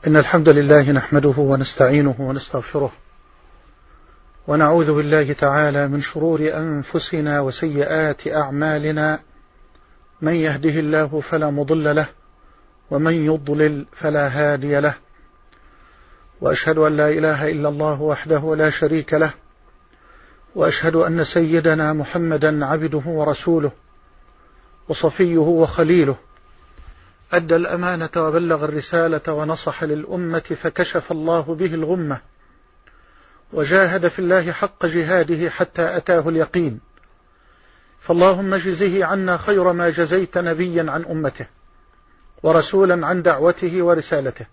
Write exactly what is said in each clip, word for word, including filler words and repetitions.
إن الحمد لله نحمده ونستعينه ونستغفره ونعوذ بالله تعالى من شرور أنفسنا وسيئات أعمالنا، من يهده الله فلا مضل له ومن يضلل فلا هادي له، وأشهد أن لا إله إلا الله وحده لا شريك له، وأشهد أن سيدنا محمدا عبده ورسوله وصفيه وخليله، أدى الأمانة وبلغ الرسالة ونصح للأمة فكشف الله به الغمة، وجاهد في الله حق جهاده حتى أتاه اليقين. فاللهم اجزه عنا خير ما جزيت نبيا عن أمته ورسولا عن دعوته ورسالته،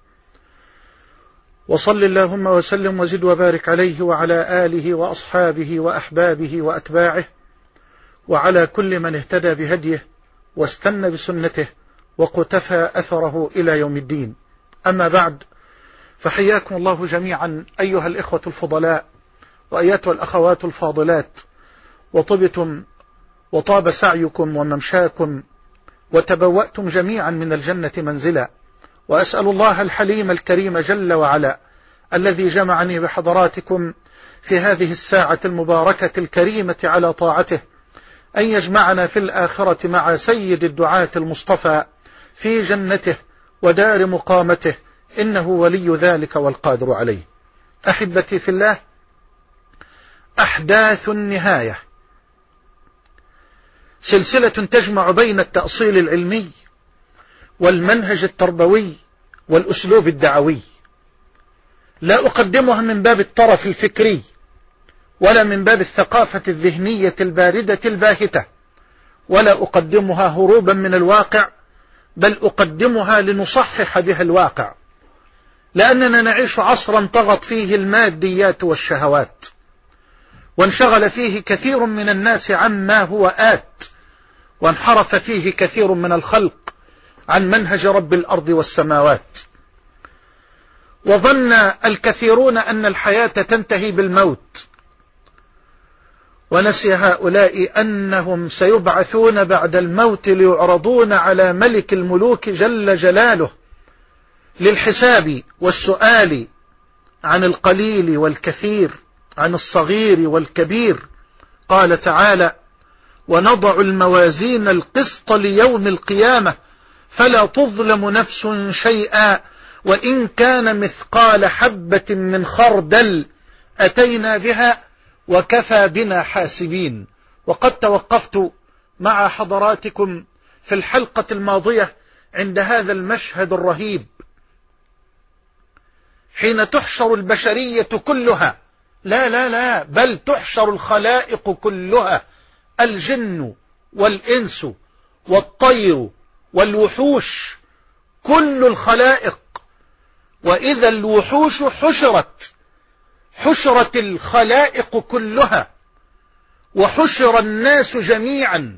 وصل اللهم وسلم وزد وبارك عليه وعلى آله وأصحابه وأحبابه وأتباعه وعلى كل من اهتدى بهديه واستنى بسنته وقتفى أثره إلى يوم الدين. أما بعد، فحياكم الله جميعا أيها الإخوة الفضلاء وأيتها الأخوات الفاضلات، وطبتم وطاب سعيكم وممشاكم وتبوأتم جميعا من الجنة منزلا، وأسأل الله الحليم الكريم جل وعلا الذي جمعني بحضراتكم في هذه الساعة المباركة الكريمة على طاعته أن يجمعنا في الآخرة مع سيد الدعاة المصطفى في جنته ودار مقامته، إنه ولي ذلك والقادر عليه. أحبتي في الله، أحداث النهاية سلسلة تجمع بين التأصيل العلمي والمنهج التربوي والأسلوب الدعوي، لا أقدمها من باب الطرف الفكري ولا من باب الثقافة الذهنية الباردة الباهتة، ولا أقدمها هروبا من الواقع، بل أقدمها لنصحح بها الواقع، لأننا نعيش عصرا طغت فيه الماديات والشهوات، وانشغل فيه كثير من الناس عما هو آت، وانحرف فيه كثير من الخلق عن منهج رب الأرض والسماوات، وظن الكثيرون أن الحياة تنتهي بالموت، ونسي هؤلاء أنهم سيبعثون بعد الموت ليعرضون على ملك الملوك جل جلاله للحساب والسؤال عن القليل والكثير، عن الصغير والكبير. قال تعالى: ونضع الموازين القسط ليوم القيامة فلا تظلم نفس شيئا وإن كان مثقال حبة من خردل أتينا بها وكفى بنا حاسبين. وقد توقفت مع حضراتكم في الحلقة الماضية عند هذا المشهد الرهيب، حين تحشر البشرية كلها، لا لا لا بل تحشر الخلائق كلها، الجن والإنس والطير والوحوش، كل الخلائق. وإذا الوحوش حشرت، حشرت الخلائق كلها، وحشر الناس جميعا،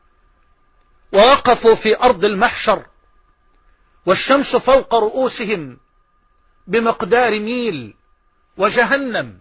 ووقفوا في أرض المحشر، والشمس فوق رؤوسهم بمقدار ميل، وجهنم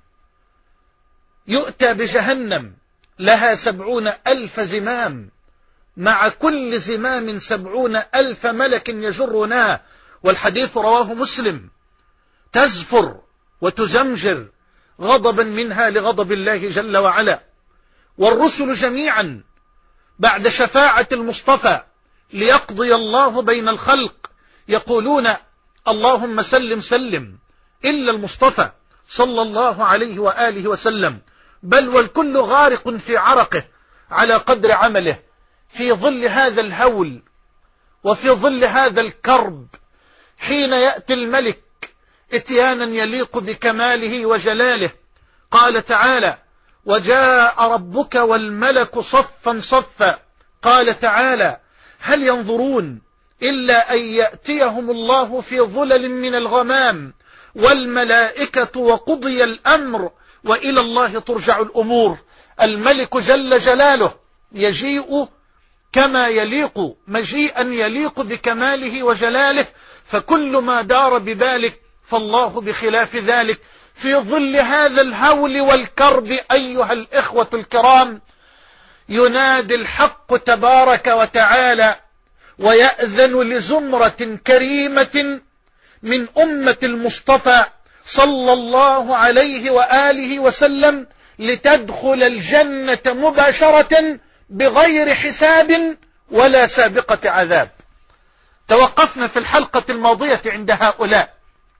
يؤتى بجهنم لها سبعون ألف زمام، مع كل زمام سبعون ألف ملك يجرونها، والحديث رواه مسلم، تزفر وتزمجر غضبا منها لغضب الله جل وعلا. والرسل جميعا بعد شفاعة المصطفى ليقضي الله بين الخلق يقولون: اللهم سلم سلم، إلا المصطفى صلى الله عليه وآله وسلم، بل والكل غارق في عرقه على قدر عمله، في ظل هذا الهول وفي ظل هذا الكرب، حين يأتي الملك اتيانا يليق بكماله وجلاله. قال تعالى: وجاء ربك والملك صفا صفا. قال تعالى: هل ينظرون إلا أن يأتيهم الله في ظلل من الغمام والملائكة وقضي الأمر وإلى الله ترجع الأمور. الملك جل جلاله يجيء كما يليق، مجيئا يليق بكماله وجلاله، فكل ما دار ببالك فالله بخلاف ذلك. في ظل هذا الهول والكرب أيها الإخوة الكرام، ينادي الحق تبارك وتعالى ويأذن لزمرة كريمة من أمة المصطفى صلى الله عليه وآله وسلم لتدخل الجنة مباشرة بغير حساب ولا سابقة عذاب. توقفنا في الحلقة الماضية عند هؤلاء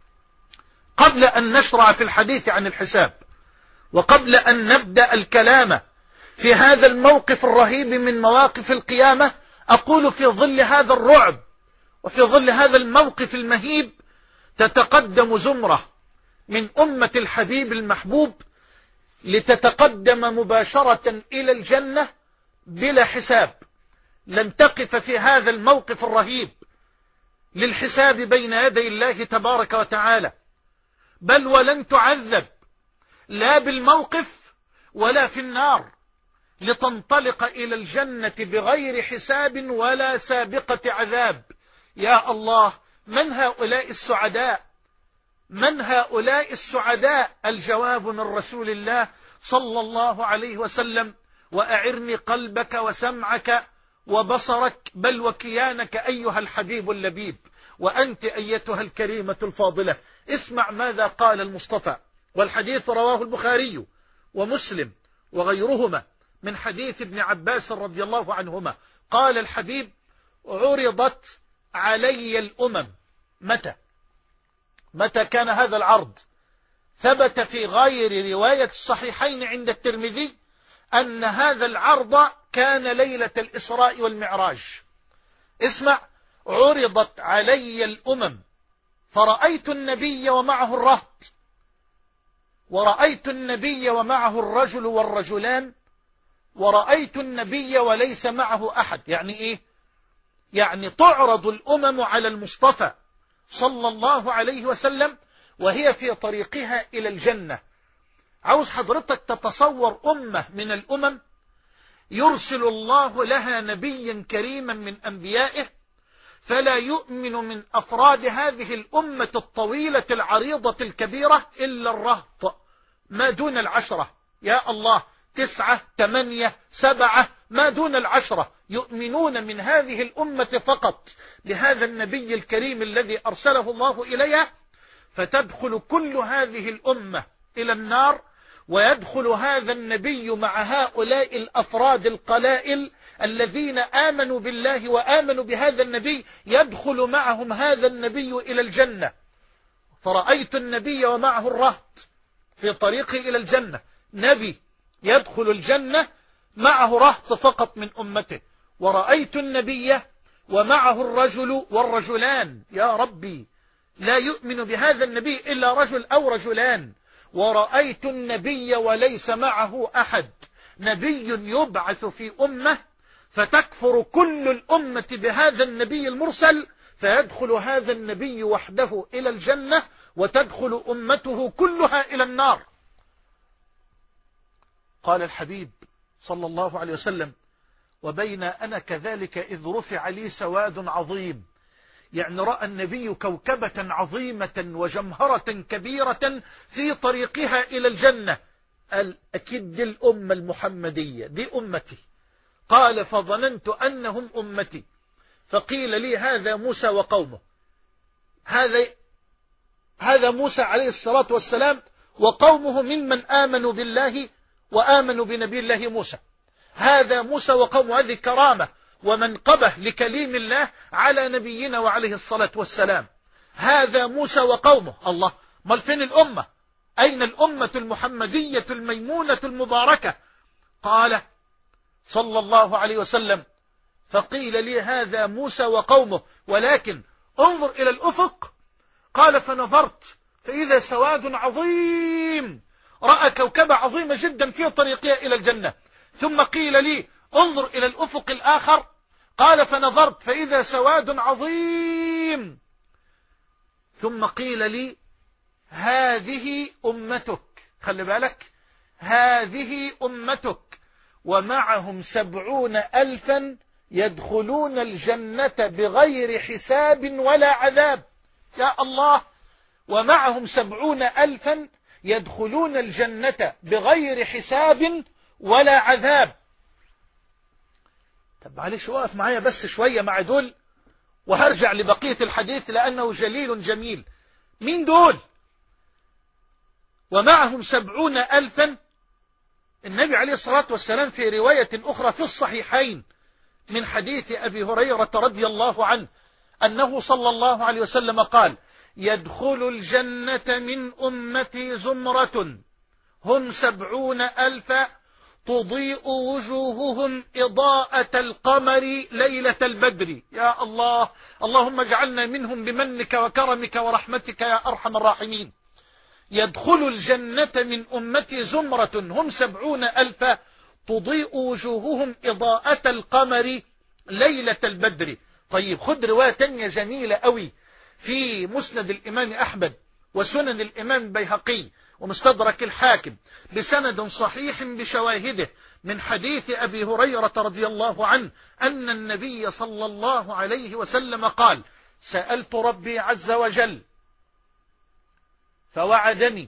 قبل أن نشرع في الحديث عن الحساب، وقبل أن نبدأ الكلام في هذا الموقف الرهيب من مواقف القيامة. أقول في ظل هذا الرعب وفي ظل هذا الموقف المهيب تتقدم زمرة من أمة الحبيب المحبوب لتتقدم مباشرة إلى الجنة بلا حساب. لن تقف في هذا الموقف الرهيب للحساب بين يدي الله تبارك وتعالى، بل ولن تعذب لا بالموقف ولا في النار، لتنطلق إلى الجنة بغير حساب ولا سابقة عذاب. يا الله، من هؤلاء السعداء؟ من هؤلاء السعداء؟ الجواب من رسول الله صلى الله عليه وسلم: وأعرني قلبك وسمعك وبصرك بل وكيانك أيها الحبيب اللبيب، وأنت أيتها الكريمة الفاضلة. اسمع ماذا قال المصطفى، والحديث رواه البخاري ومسلم وغيرهما من حديث ابن عباس رضي الله عنهما. قال الحبيب: عرضت علي الأمم. متى متى كان هذا العرض؟ ثبت في غير رواية الصحيحين عند الترمذي أن هذا العرض كان ليلة الإسراء والمعراج. اسمع: عرضت علي الأمم فرأيت النبي ومعه الرهط، ورأيت النبي ومعه الرجل والرجلان، ورأيت النبي وليس معه أحد. يعني إيه؟ يعني تعرض الأمم على المصطفى صلى الله عليه وسلم وهي في طريقها إلى الجنة. عاوز حضرتك تتصور أمة من الأمم يرسل الله لها نبيا كريما من أنبيائه، فلا يؤمن من أفراد هذه الأمة الطويلة العريضة الكبيرة إلا الرهط، ما دون العشرة. يا الله، تسعة، ثمانية، سبعة، ما دون العشرة يؤمنون من هذه الأمة فقط بهذا النبي الكريم الذي أرسله الله إليها، فتدخل كل هذه الأمة إلى النار، ويدخل هذا النبي مع هؤلاء الأفراد القلائل الذين آمنوا بالله وآمنوا بهذا النبي، يدخل معهم هذا النبي إلى الجنة. فرأيت النبي ومعه الرهط في طريقه إلى الجنة. نبي يدخل الجنة معه رهط فقط من أمته. ورأيت النبي ومعه الرجل والرجلان. يا ربي، لا يؤمن بهذا النبي إلا رجل أو رجلان. ورأيت النبي وليس معه أحد. نبي يبعث في أمة فتكفر كل الأمة بهذا النبي المرسل، فيدخل هذا النبي وحده إلى الجنة وتدخل أمته كلها إلى النار. قال الحبيب صلى الله عليه وسلم: وبين أنا كذلك إذ رفع لي سواد عظيم. يعني رأى النبي كوكبة عظيمة وجمهرة كبيرة في طريقها إلى الجنة. قال: أكيد دي الأمة المحمدية، دي أمتي. قال: فظننت أنهم أمتي، فقيل لي هذا موسى وقومه. هذا هذا موسى عليه الصلاة والسلام وقومه ممن آمنوا بالله وآمنوا بنبي الله موسى. هذا موسى وقومه، هذه كرامة ومنقبة لكليم الله على نبينا وعليه الصلاة والسلام. هذا موسى وقومه. الله، ما فين الأمة؟ أين الأمة المحمدية الميمونة المباركة؟ قال صلى الله عليه وسلم: فقيل لي هذا موسى وقومه، ولكن انظر إلى الأفق. قال: فنظرت فإذا سواد عظيم. رأى كوكبة عظيمة جدا في طريقها إلى الجنة. ثم قيل لي: انظر إلى الأفق الآخر. قال: فنظرت فإذا سواد عظيم. ثم قيل لي: هذه أمتك. خلي بالك، هذه أمتك ومعهم سبعون ألفا يدخلون الجنة بغير حساب ولا عذاب. يا الله، ومعهم سبعون ألفا يدخلون الجنة بغير حساب ولا عذاب. طب معلش، وقف معايا بس شوية مع دول وهرجع لبقية الحديث لأنه جليل جميل. مين دول؟ ومعهم سبعون ألفا. النبي عليه الصلاة والسلام في رواية أخرى في الصحيحين من حديث أبي هريرة رضي الله عنه أنه صلى الله عليه وسلم قال: يدخل الجنة من أمتي زمرة هم سبعون ألفا تضيء وجوههم إضاءة القمر ليلة البدر. يا الله، اللهم اجعلنا منهم بمنك وكرمك ورحمتك يا أرحم الراحمين. يدخل الجنة من أمتي زمرة هم سبعون ألفا تضيء وجوههم إضاءة القمر ليلة البدر. طيب خد رواية تانية جميلة قوي في مسند الإمام أحمد وسنن الإمام البيهقي ومستدرك الحاكم بسند صحيح بشواهده من حديث أبي هريرة رضي الله عنه أن النبي صلى الله عليه وسلم قال: سألت ربي عز وجل فوعدني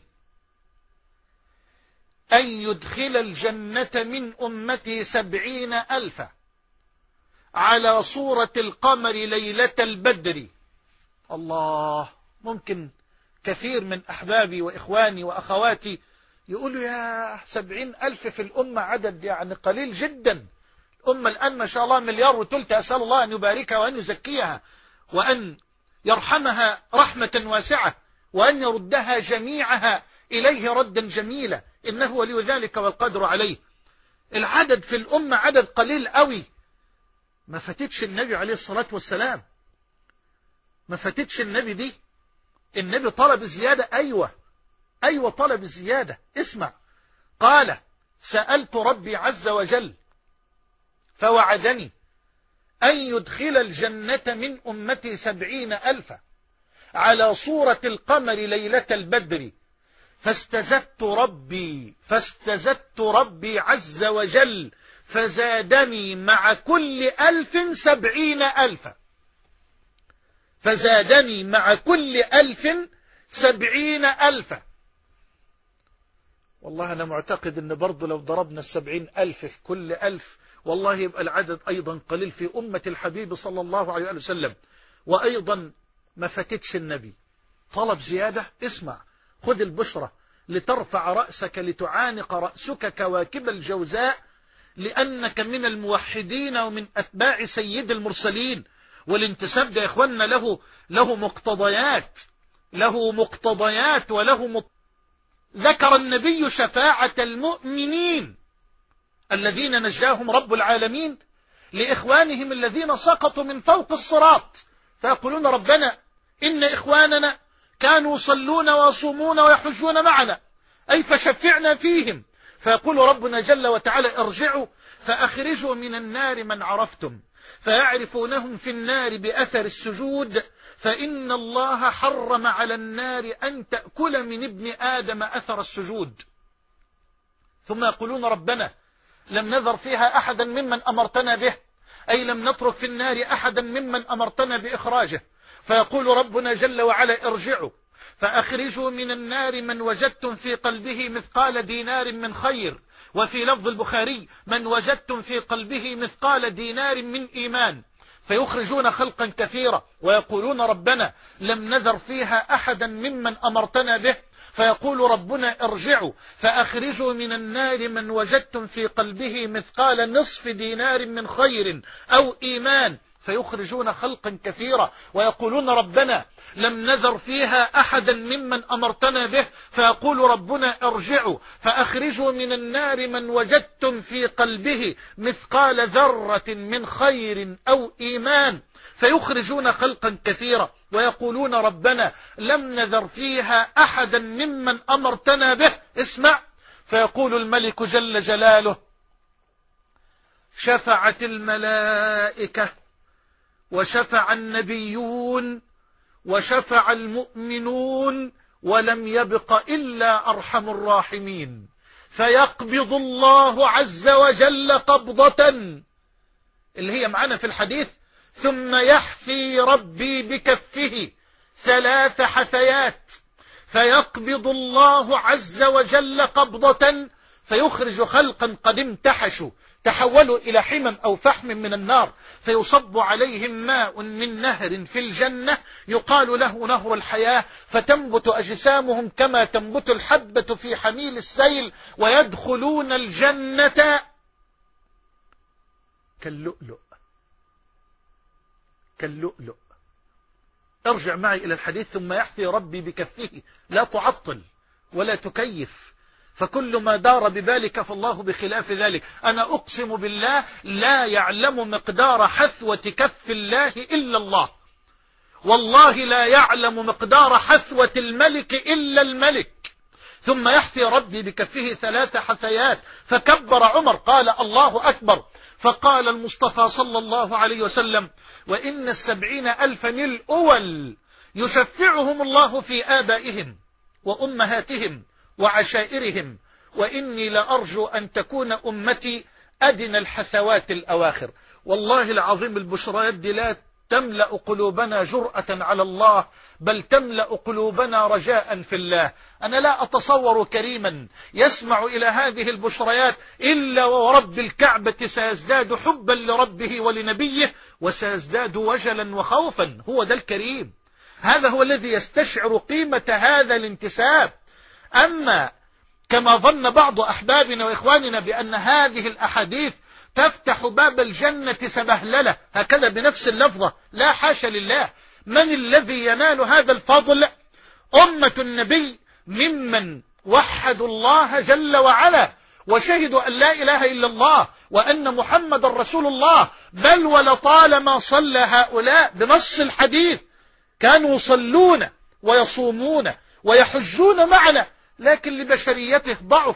أن يدخل الجنة من أمتي سبعين ألفا على صورة القمر ليلة البدر. الله، ممكن كثير من أحبابي وإخواني وأخواتي يقولوا يا سبعين ألف في الأمة عدد يعني قليل جدا. الأمة الآن ما شاء الله مليار وثلث، أسأل الله أن يباركها وأن يزكيها وأن يرحمها رحمة واسعة وأن يردها جميعها إليه ردا جميلا، إنه ولي ذلك والقدر عليه. العدد في الأمة عدد قليل قوي. ما فاتتش النبي عليه الصلاة والسلام، ما فاتتش النبي دي. النبي طلب الزيادة. أيوة أيوة طلب الزيادة. اسمع، قال: سألت ربي عز وجل فوعدني أن يدخل الجنة من أمتي سبعين ألفا على صورة القمر ليلة البدر، فاستزدت ربي فاستزدت ربي عز وجل فزادني مع كل ألف سبعين ألفا، فزادني مع كل ألف سبعين ألفا. والله أنا معتقد أن برضو لو ضربنا السبعين ألف في كل ألف والله يبقى العدد أيضا قليل في أمة الحبيب صلى الله عليه وسلم. وأيضا ما فاتتش النبي طلب زيادة. اسمع، خذ البشرة لترفع رأسك لتعانق رأسك كواكب الجوزاء، لأنك من الموحدين ومن أتباع سيد المرسلين. والانتساب ده يا إخواننا له له مقتضيات له مقتضيات وله مط... ذكر النبي شفاعة المؤمنين الذين نجاهم رب العالمين لإخوانهم الذين سقطوا من فوق الصراط، فيقولون: ربنا إن إخواننا كانوا يصلون ويصومون ويحجون معنا، أي فشفعنا فيهم. فيقول ربنا جل وتعالى: ارجعوا فأخرجوا من النار من عرفتم فيعرفونهم في النار بأثر السجود، فإن الله حرم على النار أن تأكل من ابن آدم أثر السجود. ثم يقولون: ربنا لم نذر فيها أحدا ممن أمرتنا به، أي لم نترك في النار أحدا ممن أمرتنا بإخراجه. فيقول ربنا جل وعلا: ارجعوا فأخرجوا من النار من وجدتم في قلبه مثقال دينار من خير، وفي لفظ البخاري: من وجدتم في قلبه مثقال دينار من إيمان. فيخرجون خلقا كثيرا ويقولون: ربنا لم نذر فيها أحدا ممن أمرتنا به. فيقول ربنا: ارجعوا فأخرجوا من النار من وجدتم في قلبه مثقال نصف دينار من خير أو إيمان. فيخرجون خلقا كثيرا ويقولون: ربنا لم نذر فيها أحدا ممن أمرتنا به. فيقول ربنا: ارجعوا فأخرجوا من النار من وجدتم في قلبه مثقال ذرة من خير أو إيمان. فيخرجون خلقا كثيرا ويقولون: ربنا لم نذر فيها أحدا ممن أمرتنا به. اسمع، فيقول الملك جل جلاله: شفعت الملائكة وشفع النبيون وشفع المؤمنون ولم يبق إلا أرحم الراحمين. فيقبض الله عز وجل قبضة اللي هي معنا في الحديث: ثم يحثي ربي بكفه ثلاث حثيات. فيقبض الله عز وجل قبضة فيخرج خلقا قد امتحشوا تحولوا إلى حمم أو فحم من النار فيصب عليهم ماء من نهر في الجنة يقال له نهر الحياة، فتنبت أجسامهم كما تنبت الحبة في حميل السيل، ويدخلون الجنة كاللؤلؤ كاللؤلؤ. ارجع معي إلى الحديث: ثم يحثي ربي بكفه، لا تعطل ولا تكيف، فكل ما دار ببالك فالله بخلاف ذلك. أنا أقسم بالله لا يعلم مقدار حثوة كف الله إلا الله، والله لا يعلم مقدار حثوة الملك إلا الملك. ثم يحثي ربي بكفه ثلاث حثيات، فكبر عمر قال الله أكبر، فقال المصطفى صلى الله عليه وسلم: وإن السبعين ألفا الأول يشفعهم الله في آبائهم وأمهاتهم وعشائرهم، وإني لأرجو أن تكون أمتي أدنى الحثوات الأواخر. والله العظيم البشريات دي لا تملأ قلوبنا جرأة على الله، بل تملأ قلوبنا رجاء في الله. أنا لا أتصور كريما يسمع إلى هذه البشريات إلا ورب الكعبة سيزداد حبا لربه ولنبيه، وسيزداد وجلا وخوفا. هو ده الكريم، هذا هو الذي يستشعر قيمة هذا الانتساب. أما كما ظن بعض أحبابنا وإخواننا بأن هذه الأحاديث تفتح باب الجنة سبهللة هكذا بنفس اللفظة، لا حاشا لله. من الذي ينال هذا الفضل؟ أمة النبي ممن وحدوا الله جل وعلا وشهدوا أن لا إله إلا الله وأن محمد رسول الله، بل ولطالما صلى هؤلاء بنص الحديث كانوا يصلون ويصومون ويحجون معنا، لكن لبشريته ضعف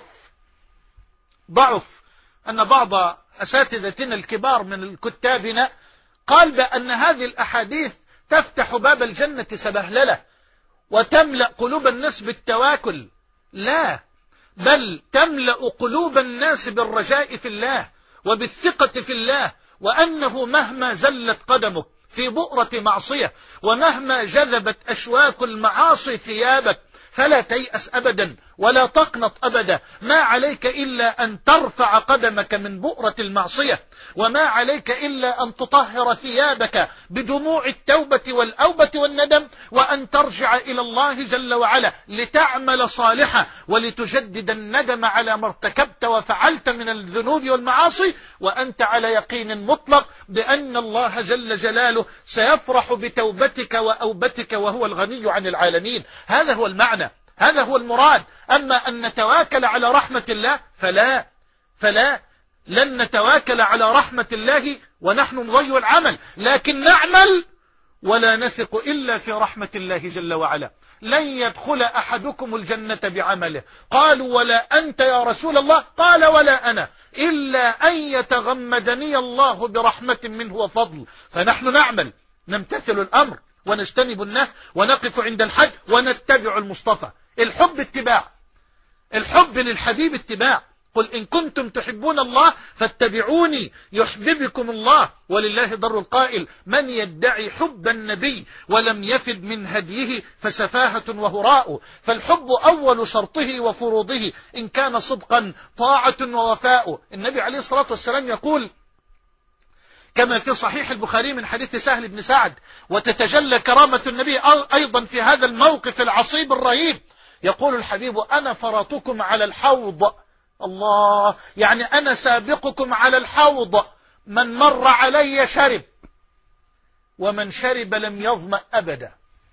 ضعف أن بعض أساتذتنا الكبار من كتابنا قال بأن هذه الأحاديث تفتح باب الجنة سبهللة وتملأ قلوب الناس بالتواكل. لا، بل تملأ قلوب الناس بالرجاء في الله وبالثقة في الله، وأنه مهما زلت قدمه في بؤرة معصية ومهما جذبت أشواك المعاصي ثيابك فلا تيأس أبدا ولا تقنط أبدا. ما عليك إلا أن ترفع قدمك من بؤرة المعصية، وما عليك إلا أن تطهر ثيابك بدموع التوبة والأوبة والندم، وأن ترجع إلى الله جل وعلا لتعمل صالحا ولتجدد الندم على ما ارتكبت وفعلت من الذنوب والمعاصي، وأنت على يقين مطلق بأن الله جل جلاله سيفرح بتوبتك وأوبتك وهو الغني عن العالمين. هذا هو المعنى، هذا هو المراد. أما أن نتواكل على رحمة الله فلا فلا لن نتواكل على رحمة الله ونحن نضيع العمل، لكن نعمل ولا نثق إلا في رحمة الله جل وعلا. لن يدخل أحدكم الجنة بعمله، قالوا ولا أنت يا رسول الله؟ قال ولا أنا، إلا أن يتغمدني الله برحمة منه وفضل. فنحن نعمل، نمتثل الأمر ونجتنب النهي ونقف عند الحد ونتبع المصطفى. الحب اتباع، الحب للحبيب اتباع. قل إن كنتم تحبون الله فاتبعوني يحببكم الله. ولله در القائل: من يدعي حب النبي ولم يفد من هديه فسفاهة وهراء. فالحب أول شرطه وفروضه إن كان صدقا طاعة ووفاء. النبي عليه الصلاة والسلام يقول كما في صحيح البخاري من حديث سهل بن سعد: وتتجلى كرامة النبي أيضا في هذا الموقف العصيب الرهيب. يقول الحبيب: أنا فرطكم على الحوض. الله، يعني أنا سابقكم على الحوض، من مر علي شرب ومن شرب لم يظمأ أبدا.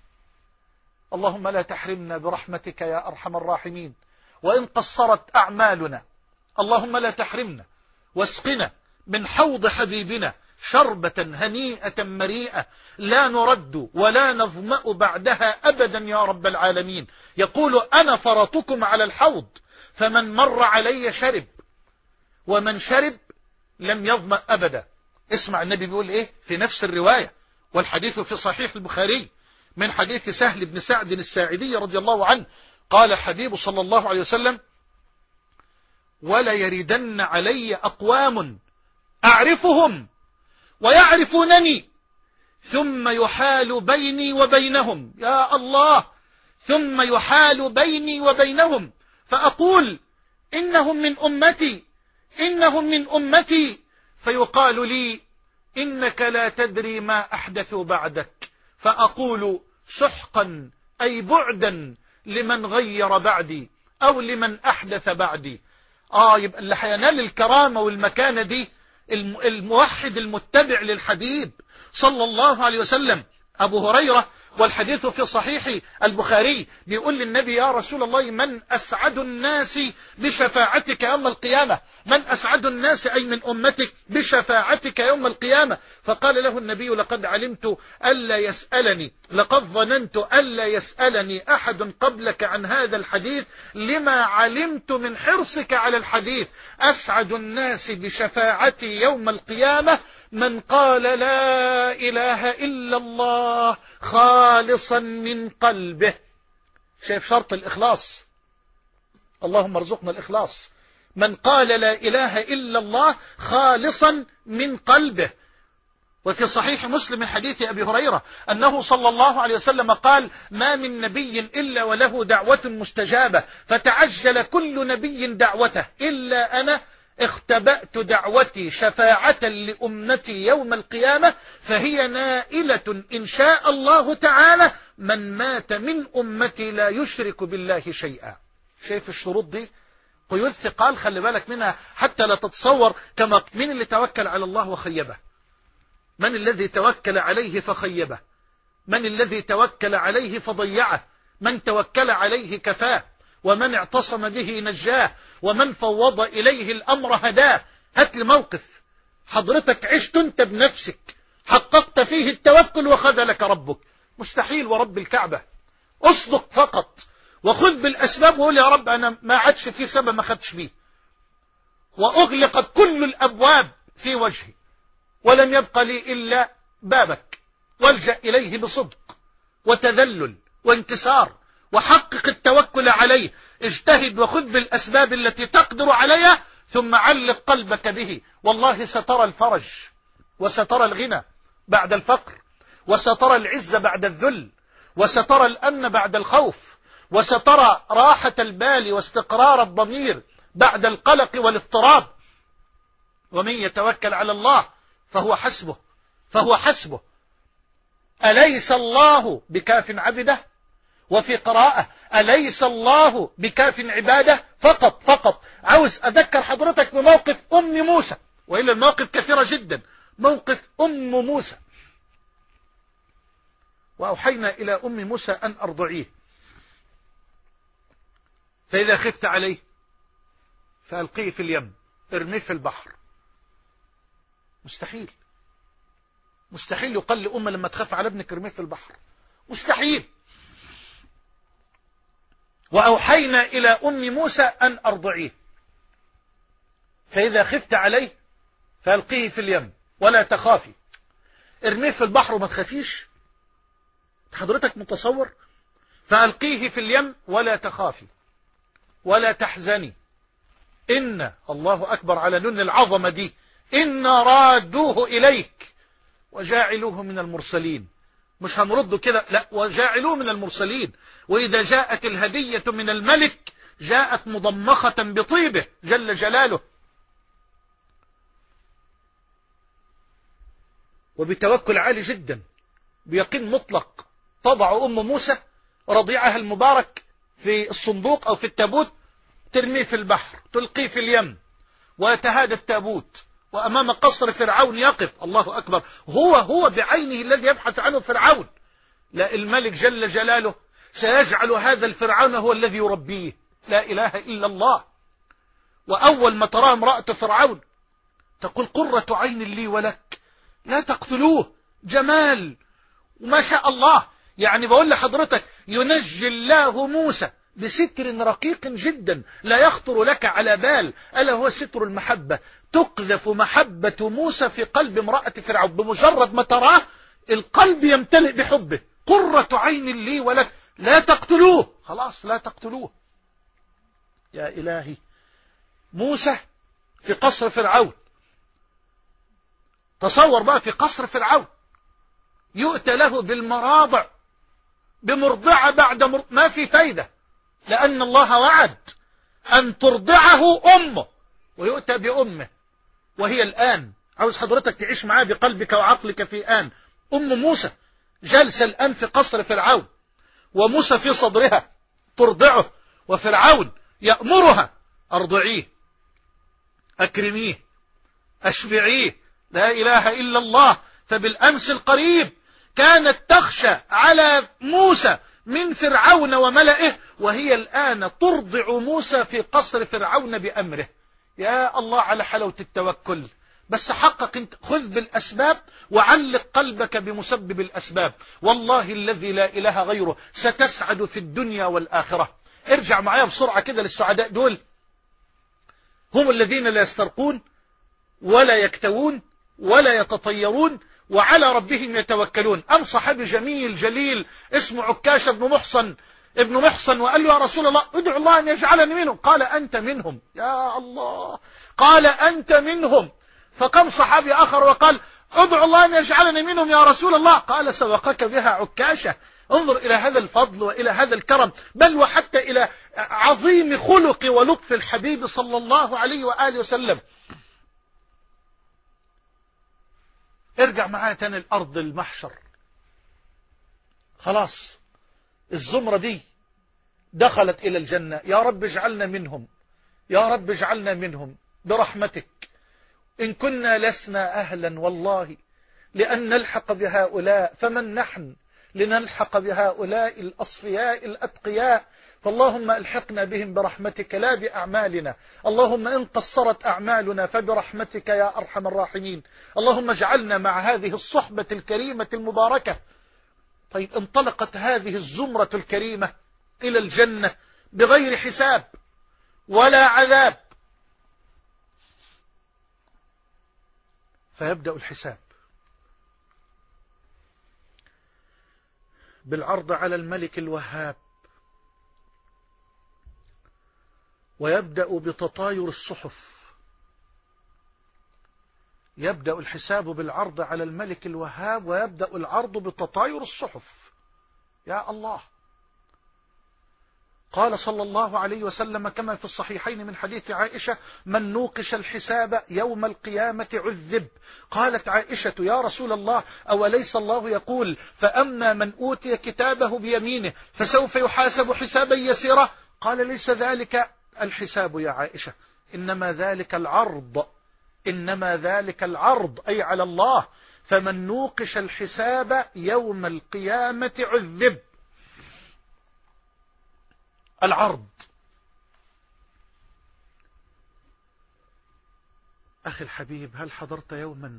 اللهم لا تحرمنا برحمتك يا أرحم الراحمين، وإن قصرت أعمالنا اللهم لا تحرمنا، واسقنا من حوض حبيبنا شربة هنيئة مريئة لا نرد ولا نظمأ بعدها أبدا يا رب العالمين. يقول: أنا فرطكم على الحوض، فمن مر علي شرب ومن شرب لم يظمأ أبدا. اسمع النبي بيقول إيه في نفس الرواية، والحديث في صحيح البخاري من حديث سهل بن سعد الساعدي رضي الله عنه. قال الحبيب صلى الله عليه وسلم: ولا يردن علي أقوام أعرفهم ويعرفونني ثم يحال بيني وبينهم، يا الله، ثم يحال بيني وبينهم فأقول إنهم من أمتي إنهم من أمتي، فيقال لي إنك لا تدري ما أحدثوا بعدك، فأقول سحقا أي بعدا لمن غير بعدي أو لمن أحدث بعدي. آه يبقى اللي هينال الكرامة والمكانة دي الموحد المتبع للحبيب صلى الله عليه وسلم. أبو هريرة والحديث في صحيح البخاري بيقول للنبي يا رسول الله من أسعد الناس بشفاعتك يوم القيامة؟ من أسعد الناس أي من أمتك بشفاعتك يوم القيامة؟ فقال له النبي لقد علمت ألا يسألني لقد ظننت ألا يسألني أحد قبلك عن هذا الحديث لما علمت من حرصك على الحديث. أسعد الناس بشفاعتي يوم القيامة من قال لا إله إلا الله خالصا من قلبه. شايف شرط الإخلاص؟ اللهم ارزقنا الإخلاص. من قال لا إله إلا الله خالصا من قلبه. وفي صحيح مسلم من حديث أبي هريرة أنه صلى الله عليه وسلم قال ما من نبي إلا وله دعوة مستجابة فتعجل كل نبي دعوته إلا أنا اختبأت دعوتي شفاعة لأمتي يوم القيامة فهي نائلة إن شاء الله تعالى من مات من أمتي لا يشرك بالله شيئا. شايف الشروط دي؟ قيود ثقال خلي بالك منها حتى لا تتصور كما من اللي توكل على الله وخيبه؟ من الذي توكل عليه فخيبه؟ من الذي توكل عليه فضيعه؟ من توكل عليه كفاه، ومن اعتصم به نجاه، ومن فوض إليه الأمر هداه. هات لي موقف حضرتك عشت انت بنفسك حققت فيه التوكل وخذلك ربك. مستحيل ورب الكعبة. اصدق فقط وخذ بالأسباب وقول يا رب أنا ما عادش في سبب ما خدش بيه، وأغلقت كل الأبواب في وجهي ولم يبقى لي إلا بابك، والجأ إليه بصدق وتذلل وانكسار وحقق التوكل عليه. اجتهد وخذ بالأسباب التي تقدر عليها ثم علق قلبك به. والله سترى الفرج وسترى الغنى بعد الفقر، وسترى العز بعد الذل، وسترى الأمن بعد الخوف، وسترى راحة البال واستقرار الضمير بعد القلق والاضطراب. ومن يتوكل على الله فهو حسبه فهو حسبه. أليس الله بكاف عبده؟ وفي قراءة أليس الله بكاف عباده؟ فقط فقط عاوز أذكر حضرتك بموقف أم موسى، وإلا المواقف كثيرة جدا. موقف أم موسى. وأوحينا إلى أم موسى أن أرضعيه فإذا خفت عليه فألقيه في اليم ارميه في البحر. مستحيل مستحيل يقال لأمة لما تخاف على ابنك ارميه في البحر، مستحيل. وأوحينا إلى أم موسى أن أرضعيه فإذا خفت عليه فألقيه في اليم ولا تخافي. ارميه في البحر وما تخافيش؟ حضرتك متصور؟ فألقيه في اليم ولا تخافي ولا تحزني إن الله أكبر على نون العظمة دي إن رادوه إليك وجاعلوه من المرسلين. مش هنرده كده، لا، وجاعلوه من المرسلين. وإذا جاءت الهدية من الملك جاءت مضمخة بطيبه جل جلاله. وبتوكل عالي جدا بيقين مطلق تضع أم موسى رضيعها المبارك في الصندوق أو في التابوت، ترميه في البحر، تلقيه في اليم، ويتهادى التابوت، وأمام قصر فرعون يقف. الله أكبر. هو هو بعينه الذي يبحث عنه فرعون. لا، الملك جل جلاله سيجعل هذا الفرعون هو الذي يربيه. لا إله إلا الله. وأول ما ترى امرأة فرعون تقول قرة عين لي ولك لا تقتلوه، جمال وما شاء الله. يعني بقول لحضرتك ينجي الله موسى بستر رقيق جدا لا يخطر لك على بال، ألا هو ستر المحبة. تقذف محبة موسى في قلب امرأة فرعون، بمجرد ما تراه القلب يمتلئ بحبه. قرة عين لي ولك لا تقتلوه، خلاص لا تقتلوه. يا إلهي، موسى في قصر فرعون. تصور بقى في قصر فرعون يؤتى له بالمراضع بمرضعة بعد مرضعة، ما في فايدة، لأن الله وعد أن ترضعه أمه ويؤتى بأمه، وهي الآن عاوز حضرتك تعيش معاه بقلبك وعقلك في آن أم موسى جالسة الآن في قصر فرعون، وموسى في صدرها ترضعه، وفرعون يأمرها أرضعيه، أكرميه، أشبعيه، لا إله إلا الله. فبالأمس القريب كانت تخشى على موسى من فرعون وملئه، وهي الآن ترضع موسى في قصر فرعون بأمره. يا الله على حلاوة التوكل. بس حقق انت، خذ بالأسباب وعلق قلبك بمسبب الأسباب، والله الذي لا إله غيره ستسعد في الدنيا والآخرة. ارجع معايا بسرعة كده للسعداء دول، هم الذين لا يسترقون ولا يكتوون ولا يتطيرون وعلى ربهم يتوكلون. أم صحابي جميل جليل اسمه عكاشة بن محصن ابن محصن، وقال له يا رسول الله ادعو الله أن يجعلني منهم. قال أنت منهم يا الله، قال أنت منهم. فقام صحابي آخر وقال ادعو الله أن يجعلني منهم يا رسول الله. قال سبقك بها عكاشة. انظر إلى هذا الفضل وإلى هذا الكرم، بل وحتى إلى عظيم خلق ولطف الحبيب صلى الله عليه وآله وسلم. ارجع معايا تاني الأرض المحشر. خلاص الزمرة دي دخلت إلى الجنة. يا رب اجعلنا منهم، يا رب اجعلنا منهم برحمتك. إن كنا لسنا أهلا والله لأن نلحق بهؤلاء، فمن نحن لنلحق بهؤلاء الأصفياء الأتقياء؟ فاللهم ألحقنا بهم برحمتك لا بأعمالنا. اللهم إن قصرت أعمالنا فبرحمتك يا أرحم الراحمين. اللهم اجعلنا مع هذه الصحبة الكريمة المباركة. طيب انطلقت هذه الزمرة الكريمة إلى الجنة بغير حساب ولا عذاب. فيبدأ الحساب بالعرض على الملك الوهاب، ويبدأ بتطاير الصحف. يبدأ الحساب بالعرض على الملك الوهاب، ويبدأ العرض بتطاير الصحف. يا الله. قال صلى الله عليه وسلم كما في الصحيحين من حديث عائشة: من نوقش الحساب يوم القيامة عذب. قالت عائشة: يا رسول الله، أوليس الله يقول فأما من أوتي كتابه بيمينه فسوف يحاسب حسابا يسيرا؟ قال: ليس ذلك الحساب يا عائشة، إنما ذلك العرض، إنما ذلك العرض أي على الله. فمن نوقش الحساب يوم القيامة عذب. العرض. أخي الحبيب، هل حضرت يوما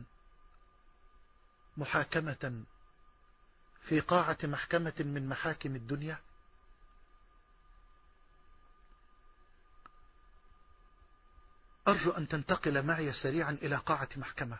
محاكمة في قاعة محكمة من محاكم الدنيا؟ أرجو أن تنتقل معي سريعا إلى قاعة محكمة،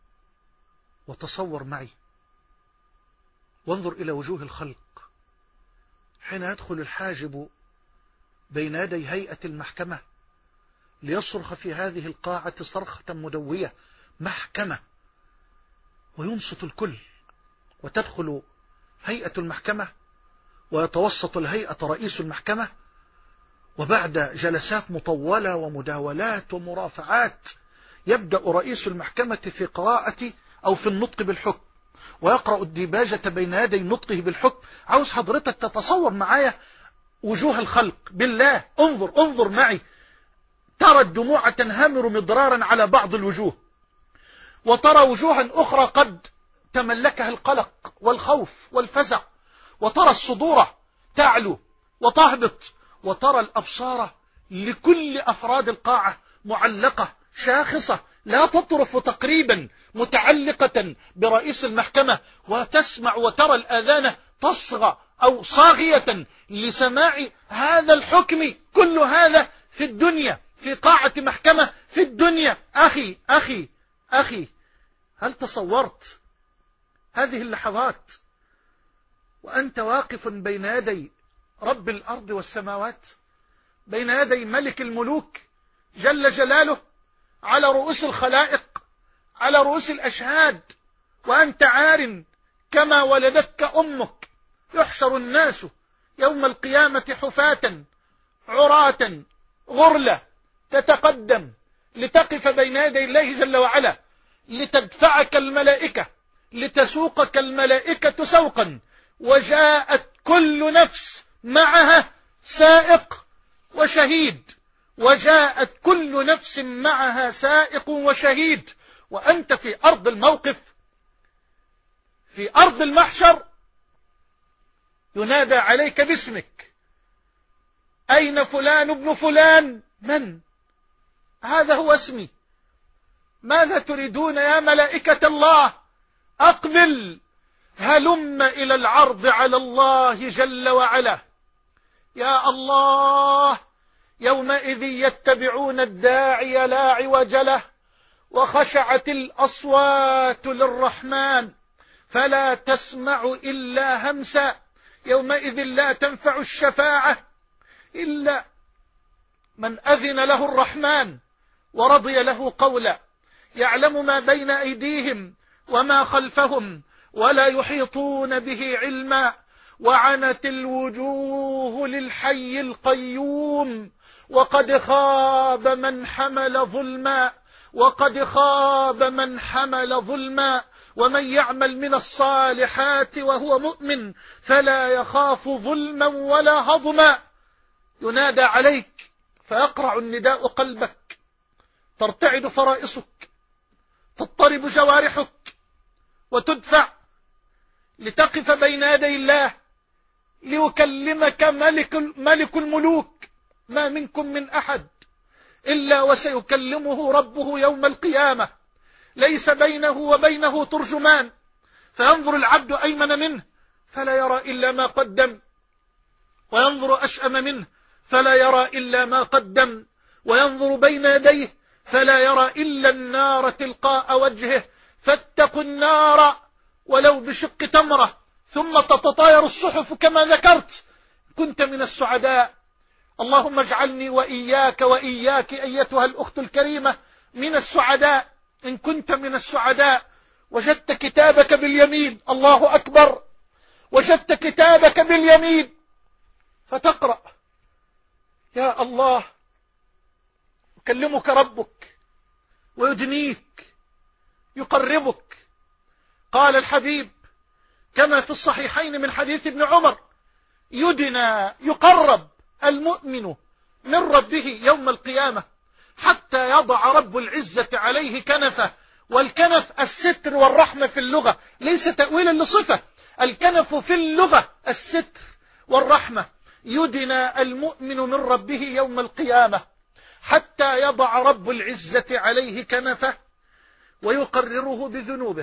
وتصور معي وانظر إلى وجوه الخلق حين يدخل الحاجب بين يدي هيئة المحكمة ليصرخ في هذه القاعة صرخة مدوية: محكمة، وينصت الكل، وتدخل هيئة المحكمة، ويتوسط الهيئة رئيس المحكمة، وبعد جلسات مطولة ومداولات ومرافعات يبدأ رئيس المحكمة في قراءة أو في النطق بالحكم، ويقرأ الديباجة بين يدي نطقه بالحكم. عاوز حضرتك تتصور معايا وجوه الخلق. بالله انظر انظر معي، ترى الدموع تنهمر مضرارا على بعض الوجوه، وترى وجوها أخرى قد تملكها القلق والخوف والفزع، وترى الصدور تعلو وتهبط، وترى الأبصار لكل أفراد القاعة معلقة شاخصة لا تطرف تقريبا، متعلقة برئيس المحكمة، وتسمع وترى الآذان تصغى أو صاغية لسماع هذا الحكم. كل هذا في الدنيا، في قاعة محكمة في الدنيا. أخي أخي أخي، هل تصورت هذه اللحظات وأنت واقف بين يدي رب الأرض والسماوات، بين يدي ملك الملوك جل جلاله، على رؤوس الخلائق، على رؤوس الأشهاد، وأنت عار كما ولدتك أمك؟ يحشر الناس يوم القيامة حفاة عراة غرلة، تتقدم لتقف بين يدي الله جل وعلا، لتدفعك الملائكة، لتسوقك الملائكة سوقا، وجاءت كل نفس معها سائق وشهيد، وجاءت كل نفس معها سائق وشهيد، وأنت في أرض الموقف، في أرض المحشر، ينادى عليك باسمك: أين فلان ابن فلان؟ من؟ هذا هو اسمي. ماذا تريدون يا ملائكة الله؟ أقبل، هلم إلى العرض على الله جل وعلا. يا الله، يومئذ يتبعون الداعي لا عوج له، وخشعت الأصوات للرحمن فلا تسمع إلا همسا. يومئذ لا تنفع الشفاعة إلا من أذن له الرحمن ورضي له قولا. يعلم ما بين أيديهم وما خلفهم ولا يحيطون به علما. وعنت الوجوه للحي القيوم وقد خاب من حمل ظلما، وقد خاب من حمل ظلما. ومن يعمل من الصالحات وهو مؤمن فلا يخاف ظلما ولا هضما. ينادى عليك فيقرع النداء قلبك، ترتعد فرائصك، تضطرب جوارحك، وتدفع لتقف بين يدي الله ليكلمك ملك, ملك الملوك. ما منكم من أحد إلا وسيكلمه ربه يوم القيامة، ليس بينه وبينه ترجمان. فينظر العبد أيمن منه فلا يرى إلا ما قدم، وينظر أشأم منه فلا يرى إلا ما قدم، وينظر بين يديه فلا يرى إلا النار تلقاء وجهه. فاتقوا النار ولو بشق تمرة، ثم تتطاير الصحف كما ذكرت. كنت من السعداء، اللهم اجعلني وإياك وإياك أيتها الأخت الكريمة من السعداء. إن كنت من السعداء وجدت كتابك باليمين، الله أكبر، وجدت كتابك باليمين فتقرأ: يا الله، يكلمك ربك ويدنيك، يقربك. قال الحبيب كما في الصحيحين من حديث ابن عمر: يدنى، يقرب المؤمن من ربه يوم القيامة حتى يضع رب العزة عليه كنفه. والكنف الستر والرحمة في اللغة، ليس تأويلا لصفة. الكنف في اللغة الستر والرحمة. يدنى المؤمن من ربه يوم القيامة حتى يضع رب العزة عليه كنفه ويقرره بذنوبه.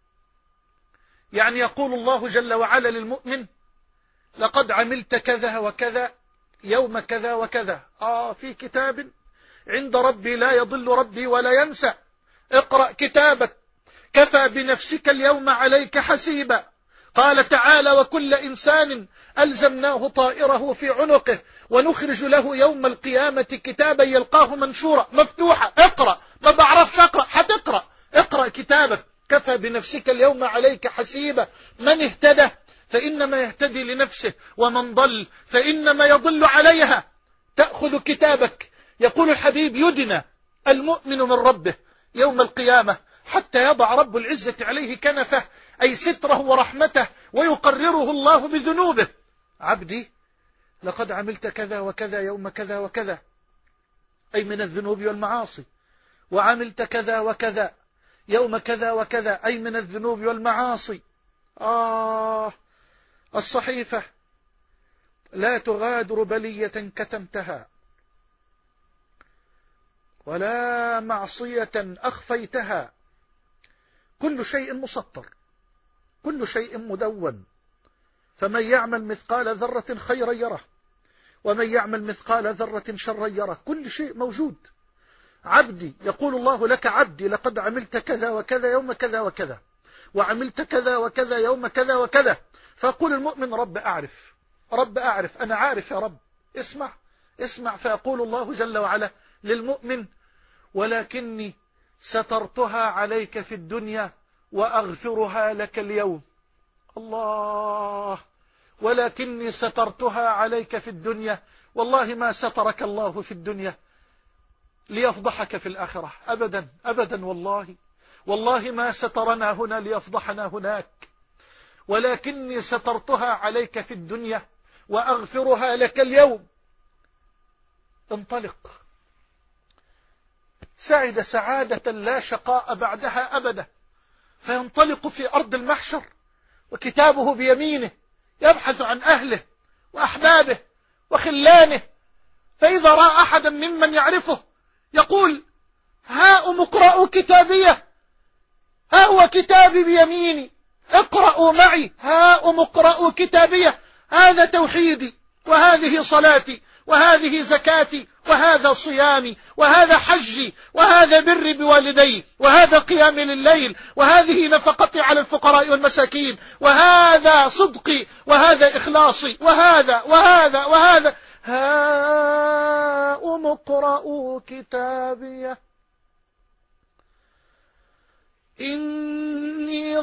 يعني يقول الله جل وعلا للمؤمن: لقد عملت كذا وكذا يوم كذا وكذا، آه في كتاب عند ربي لا يضل ربي ولا ينسى. اقرأ كتابك، كفى بنفسك اليوم عليك حسيبا. قال تعالى: وكل إنسان ألزمناه طائره في عنقه ونخرج له يوم القيامة كتابا يلقاه منشورا. مفتوحة، اقرأ. ما بعرفش أقرأ، حتقرأ. اقرأ كتابك، كفى بنفسك اليوم عليك حسيبا. من اهتدى فإنما يهتدي لنفسه، ومن ضل فإنما يضل عليها. تأخذ كتابك. يقول الحبيب: يدنى المؤمن من ربه يوم القيامة حتى يضع رب العزة عليه كنفه، أي ستره ورحمته، ويقرره الله بذنوبه. عبدي، لقد عملت كذا وكذا يوم كذا وكذا، أي من الذنوب والمعاصي. وعملت كذا وكذا يوم كذا وكذا، أي من الذنوب والمعاصي. آه الصحيفة لا تغادر بلية كتمتها، ولا معصية أخفيتها. كل شيء مسطر، كل شيء مدون. فمن يعمل مثقال ذرة خيرا يره، ومن يعمل مثقال ذرة شرا يره. كل شيء موجود. عبدي، يقول الله لك: عبدي لقد عملت كذا وكذا يوم كذا وكذا، وعملت كذا وكذا يوم كذا وكذا. فيقول المؤمن: رب أعرف، رب أعرف، أنا عارف يا رب. اسمع اسمع. فيقول الله جل وعلا للمؤمن: ولكني سترتها عليك في الدنيا وأغفرها لك اليوم. الله، ولكني سترتها عليك في الدنيا. والله ما سترك الله في الدنيا ليفضحك في الآخرة، أبدا أبدا، والله والله ما سترنا هنا ليفضحنا هناك، ولكني سترتها عليك في الدنيا وأغفرها لك اليوم. انطلق، سعد سعادة لا شقاء بعدها أبدا، فينطلق في أرض المحشر وكتابه بيمينه يبحث عن أهله وأحبابه وخلانه، فإذا رأى أحدا ممن يعرفه يقول: هاؤم اقرأوا كتابيه، ها هو كتابي بيميني، اقرأوا معي، هاؤم اقرأوا كتابيه، هذا توحيدي، وهذه صلاتي، وهذه زكاتي، وهذا صيامي، وهذا حجي، وهذا بري بوالدي، وهذا قيامي لليل، وهذه نفقتي على الفقراء والمساكين، وهذا صدقي، وهذا إخلاصي، وهذا وهذا وهذا. هاؤم اقرءوا كتابيه إني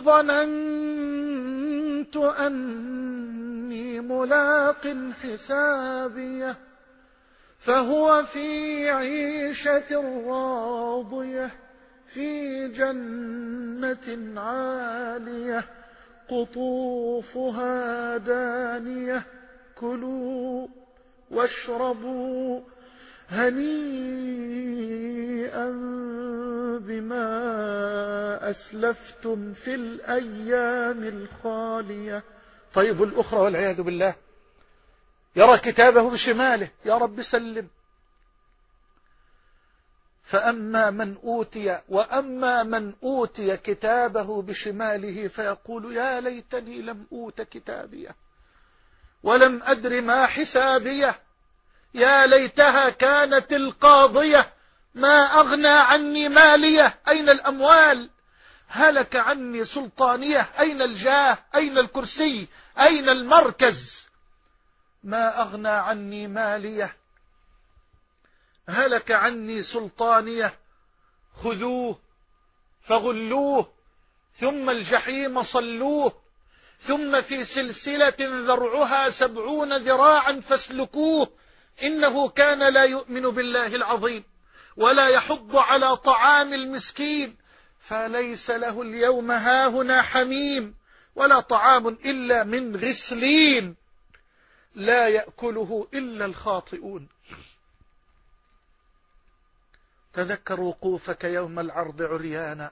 ظننت أني ملاق حسابيه فهو في عيشة راضية في جنة عالية قطوفها دانية كلوا واشربوا هنيئا بما أسلفتم في الأيام الخالية. طيب الأخرى والعياذ بالله، يرى كتابه بشماله، يا رب سلم. فأما من أوتي وأما من أوتي كتابه بشماله فيقول: يا ليتني لم أوت كتابيه ولم أدر ما حسابيه، يا ليتها كانت القاضية ما أغنى عني مالية، أين الأموال؟ هلك عني سلطانية، أين الجاه؟ أين الكرسي؟ أين المركز؟ ما أغنى عني مالية، هلك عني سلطانية، خذوه فغلوه ثم الجحيم صلوه ثم في سلسلة ذرعها سبعون ذراعا فاسلكوه إنه كان لا يؤمن بالله العظيم ولا يحض على طعام المسكين فليس له اليوم هاهنا حميم ولا طعام إلا من غسلين لا يأكله إلا الخاطئون. تذكر وقوفك يوم العرض عريانا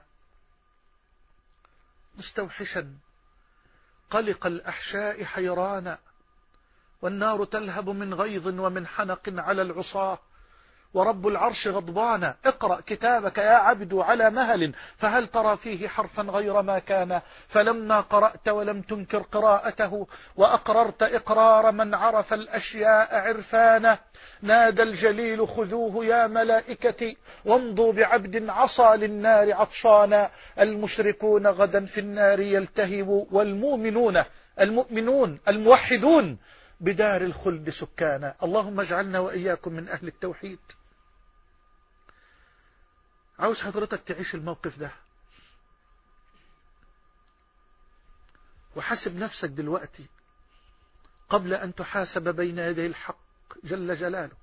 مستوحشا قلق الأحشاء حيرانا، والنار تلهب من غيظ ومن حنق على العصاة، ورب العرش غضبانا. اقرأ كتابك يا عبد على مهل فهل ترى فيه حرفا غير ما كان، فلما قرأت ولم تنكر قراءته وأقررت إقرار من عرف الأشياء عرفانا، نادى الجليل: خذوه يا ملائكتي وامضوا بعبد عصى للنار عطشانا. المشركون غدا في النار يلتهبوا، والمؤمنون المؤمنون الموحدون بدار الخلد سكانا. اللهم اجعلنا وإياكم من أهل التوحيد. عاوز حضرتك تعيش الموقف ده وحاسب نفسك دلوقتي قبل أن تحاسب بين يدي الحق جل جلاله.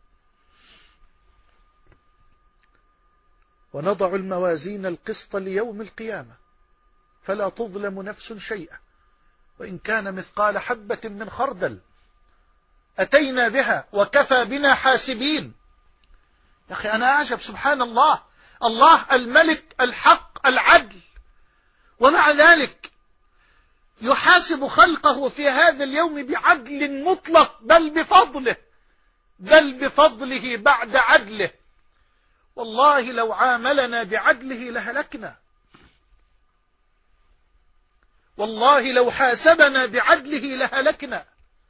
ونضع الموازين القسط ليوم القيامة فلا تظلم نفس شيئا وإن كان مثقال حبة من خردل أتينا بها وكفى بنا حاسبين. يا أخي أنا أعجب، سبحان الله، الله الملك الحق العدل، ومع ذلك يحاسب خلقه في هذا اليوم بعدل مطلق، بل بفضله بل بفضله بعد عدله. والله لو عاملنا بعدله لهلكنا، والله لو حاسبنا بعدله لهلكنا.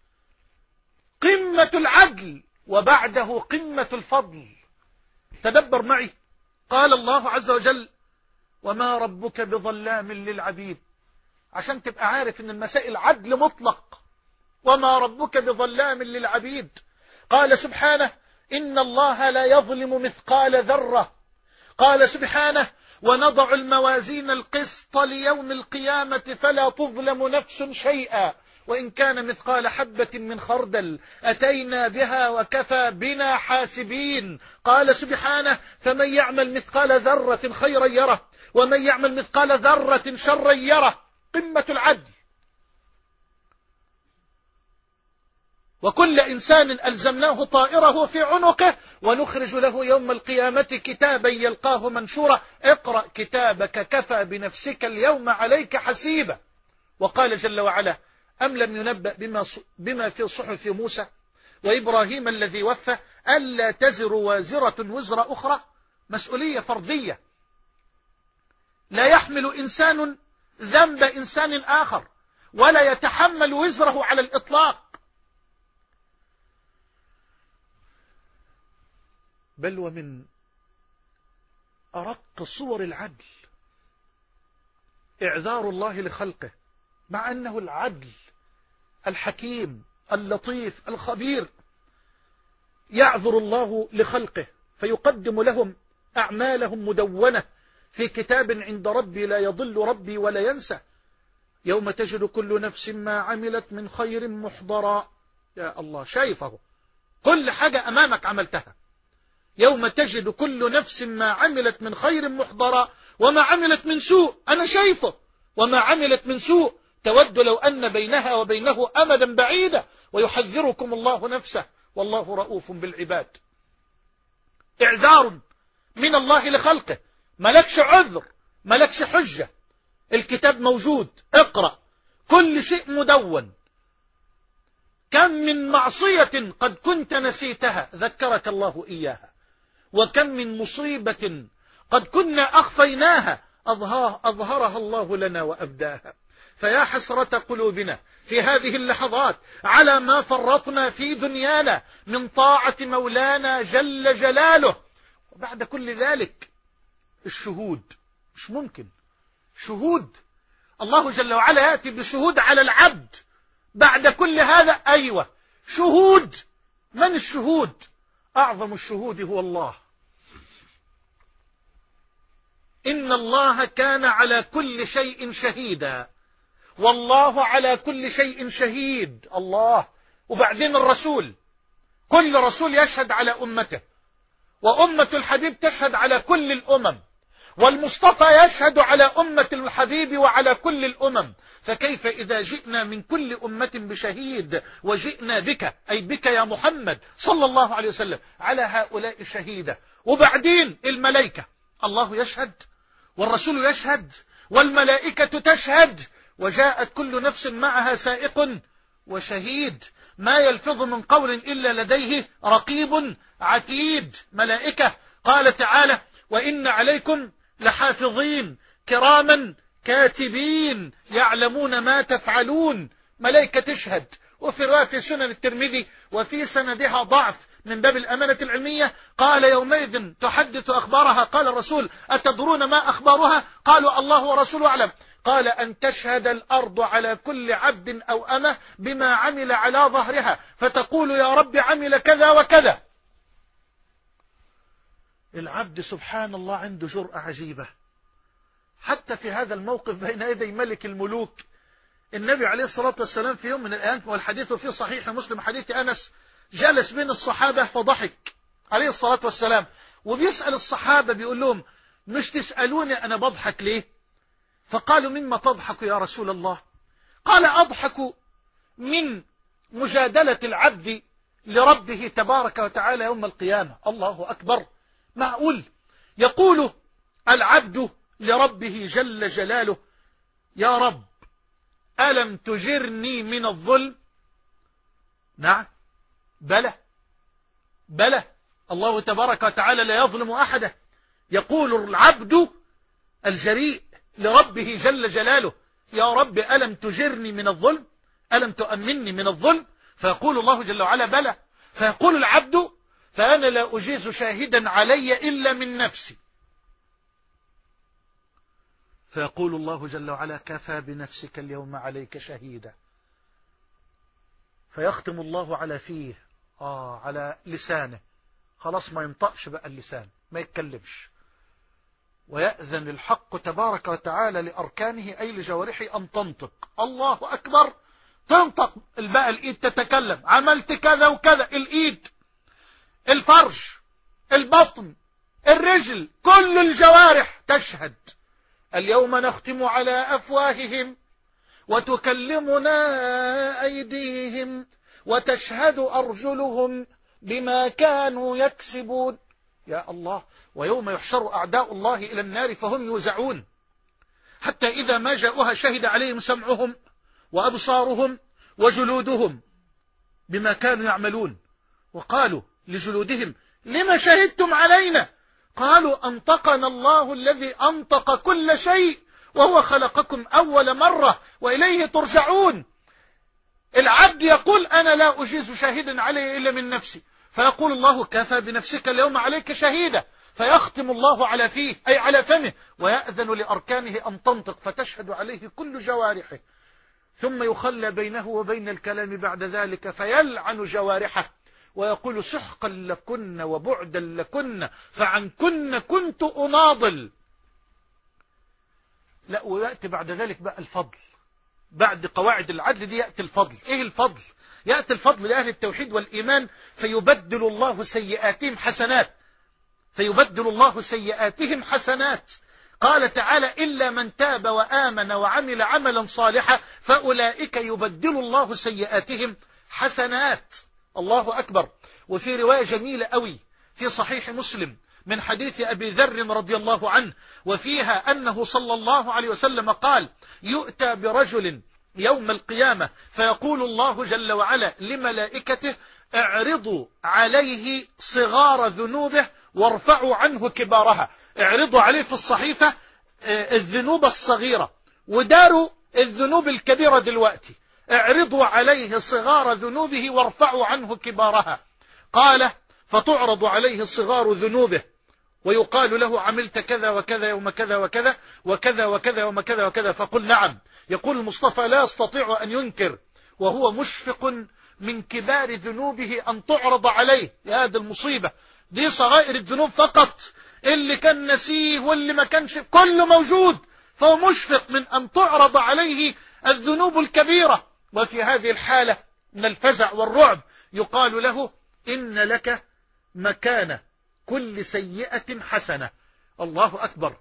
قمة العدل وبعده قمة الفضل. تدبر معي، قال الله عز وجل: وما ربك بظلام للعبيد، عشان تبقى عارف ان المسائل عدل مطلق. وما ربك بظلام للعبيد. قال سبحانه: إن الله لا يظلم مثقال ذرة. قال سبحانه: ونضع الموازين القسط ليوم القيامة فلا تظلم نفس شيئا وإن كان مثقال حبة من خردل أتينا بها وكفى بنا حاسبين. قال سبحانه فمن يعمل مثقال ذرة خيرا يره ومن يعمل مثقال ذرة شرا يره. قمة العدل. وكل إنسان ألزمناه طائره في عنقه ونخرج له يوم القيامة كتابا يلقاه منشورا اقرأ كتابك كفى بنفسك اليوم عليك حسيبا. وقال جل وعلا أم لم ينبأ بما, بما في صحف موسى وإبراهيم الذي وفى ألا تزر وازرة وزر أخرى. مسؤولية فردية، لا يحمل إنسان ذنب إنسان آخر ولا يتحمل وزره على الإطلاق. بل ومن أرق صور العدل إعذار الله لخلقه، مع أنه العدل الحكيم اللطيف الخبير. يعذر الله لخلقه فيقدم لهم أعمالهم مدونة في كتاب عند ربي لا يضل ربي ولا ينسى. يوم تجد كل نفس ما عملت من خير محضرا. يا الله، شايفه كل حاجة أمامك عملتها. يوم تجد كل نفس ما عملت من خير محضرا وما عملت من سوء أنا شايفه، وما عملت من سوء تود لو أن بينها وبينه أمدا بعيدا ويحذركم الله نفسه والله رؤوف بالعباد. إعذار من الله لخلقه، ملكش عذر ملكش حجة. الكتاب موجود، اقرأ، كل شيء مدون. كم من معصية قد كنت نسيتها ذكرك الله إياها، وكم من مصيبة قد كنا أخفيناها أظهرها الله لنا وأبداها. فيا حسرة قلوبنا في هذه اللحظات على ما فرطنا في دنيانا من طاعة مولانا جل جلاله. وبعد كل ذلك الشهود مش ممكن. شهود الله جل وعلا يأتي بشهود على العبد بعد كل هذا. أيوة شهود. من الشهود؟ أعظم الشهود هو الله. إن الله كان على كل شيء شهيدا والله على كل شيء شهيد. الله. وبعدين الرسول، كل رسول يشهد على أمته، وأمة الحبيب تشهد على كل الأمم، والمصطفى يشهد على أمة الحبيب وعلى كل الأمم. فكيف إذا جئنا من كل أمة بشهيد وجئنا بك، أي بك يا محمد صلى الله عليه وسلم، على هؤلاء شهيدا. وبعدين الملائكة، الله يشهد والرسول يشهد والملائكة تشهد، وجاءت كل نفس معها سائق وشهيد. ما يلفظ من قول إلا لديه رقيب عتيد. ملائكة. قال تعالى وإن عليكم لحافظين كراما كاتبين يعلمون ما تفعلون. ملائكة تشهد. وفي رواية في سنن الترمذي وفي سندها ضعف من باب الأمانة العلمية، قال يومئذ تحدث أخبارها. قال الرسول أتدرون ما أخبارها؟ قالوا الله ورسوله أعلم. قال أن تشهد الأرض على كل عبد أو أمة بما عمل على ظهرها فتقول يا رب عمل كذا وكذا. العبد سبحان الله عنده جرأة عجيبة حتى في هذا الموقف بين يدي ملك الملوك. النبي عليه الصلاة والسلام في يوم من الأيام، والحديث في صحيح مسلم حديث أنس، جلس بين الصحابة فضحك عليه الصلاة والسلام، وبيسأل الصحابة بيقول لهم مش تسألوني أنا بضحك ليه؟ فقالوا مما تضحك يا رسول الله؟ قال أضحك من مجادلة العبد لربه تبارك وتعالى يوم القيامة. الله أكبر. معقول يقول العبد لربه جل جلاله يا رب ألم تجرني من الظلم؟ نعم بلى بلى، الله تبارك وتعالى لا يظلم أحدا. يقول العبد الجريء لربه جل جلاله يا رب ألم تجرني من الظلم، ألم تؤمنني من الظلم؟ فيقول الله جل وعلا بلى. فيقول العبد فأنا لا أجيز شاهدا علي إلا من نفسي. فيقول الله جل وعلا كفى بنفسك اليوم عليك شهيدا. فيختم الله على فيه آه على لسانه، خلاص ما ينطقش بقى اللسان، ما يتكلمش، ويأذن الحق تبارك وتعالى لأركانه أي لجوارحه أن تنطق. الله أكبر. تنطق بقى الإيد تتكلم، عملت كذا وكذا، الإيد، الفرج، البطن، الرجل، كل الجوارح تشهد. اليوم نختم على أفواههم وتكلمنا أيديهم وتشهد أرجلهم بما كانوا يكسبون. يا الله. ويوم يحشر أعداء الله إلى النار فهم يوزعون، حتى إذا ما جاءوها شهد عليهم سمعهم وأبصارهم وجلودهم بما كانوا يعملون، وقالوا لجلودهم لما شهدتم علينا؟ قالوا أنطقنا الله الذي أنطق كل شيء وهو خلقكم أول مرة وإليه ترجعون. العبد يقول أنا لا أجيز شاهدا عليه إلا من نفسي، فيقول الله كفى بنفسك اليوم عليك شهيدا، فيختم الله على فيه أي على فمه ويأذن لأركانه أن تنطق فتشهد عليه كل جوارحه، ثم يخلى بينه وبين الكلام بعد ذلك فيلعن جوارحه ويقول سحقا لكن وبعدا لكن فعنكن كنت أناضل. لا، ويأتي بعد ذلك بقى الفضل. بعد قواعد العدل دي يأتي الفضل. ايه الفضل؟ يأتي الفضل لأهل التوحيد والإيمان فيبدل الله سيئاتهم حسنات، فيبدل الله سيئاتهم حسنات. قال تعالى إلا من تاب وآمن وعمل عملا صالحا فأولئك يبدل الله سيئاتهم حسنات. الله أكبر. وفي رواية جميلة أوي في صحيح مسلم من حديث أبي ذر رضي الله عنه، وفيها أنه صلى الله عليه وسلم قال يؤتى برجل يوم القيامة فيقول الله جل وعلا لملائكته اعرضوا عليه صغار ذنوبه وارفعوا عنه كبارها. اعرضوا عليه في الصحيفة الذنوب الصغيرة وداروا الذنوب الكبيرة دلوقتي، اعرضوا عليه صغار ذنوبه وارفعوا عنه كبارها. قال فتعرض عليه صغار ذنوبه ويقال له عملت كذا وكذا يوم كذا وكذا وكذا وكذا يوم كذا وكذا، فقل نعم. يقول المصطفى لا يستطيع أن ينكر وهو مشفق من كبار ذنوبه أن تعرض عليه. يا هذه المصيبة، دي صغائر الذنوب فقط، اللي كان نسيه واللي ما كانش كله موجود، فهو مشفق من أن تعرض عليه الذنوب الكبيرة. وفي هذه الحالة من الفزع والرعب يقال له إن لك مكان كل سيئة حسنة. الله أكبر.